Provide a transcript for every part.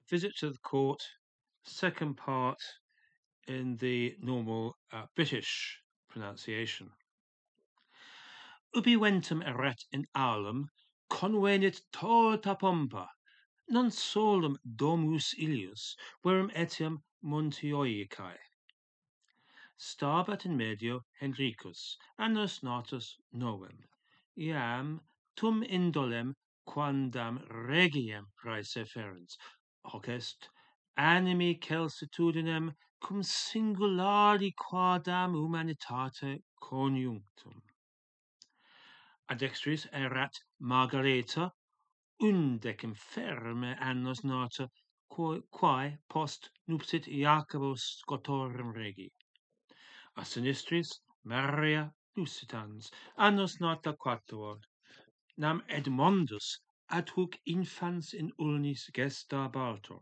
Visit to the Court, second part in the normal British pronunciation. Ubi ventum erat in aulum, convenit tota pompa, non solum domus Ilius, verum etiam Montioicae. Stabat in medio Henricus, annus natus novem, iam tum indolem quandam regiem praeseferens, hoc est animi celsitudinem cum singulari quadam humanitate conjunctum. Ad extris erat Margareta, undecim ferme annos nata, quae post nupsit Jacobus Scotorum regi. A sinistris Maria Lusitans, annos nata quatuor, nam Edmondus ad hoc infans in ulnis gesta baltor.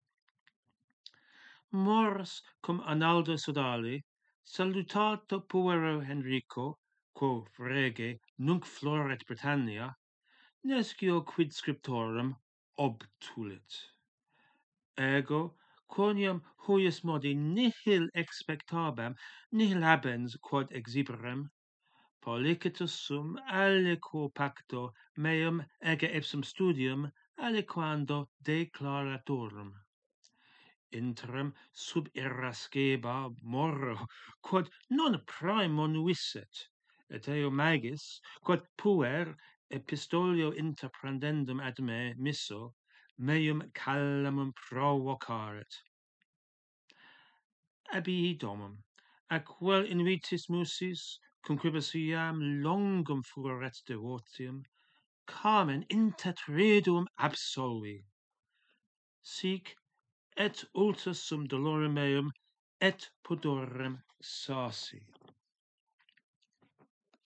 Mors cum Analdo Sodali, salutato puero Henrico, quo rege nunc floret Britannia, nescio quid scriptorum obtulit. Ego, quoniam huius modi nihil expectabam, nihil habens quod exiberem, policitus sum aliquo pacto meum ege ipsum studium aliquando declaratorum. Interim sub irasceba morro, quod non primo nuisset, et eo magis, quod puer epistolio interprendendum ad me misso, meum calamum provocaret. Abi domum, ac vel invitis musis, conquibus iam longum furet devotium, carmen intertreduum absolvi. Sic et ultus sum dolorem meum et pudorem sasi.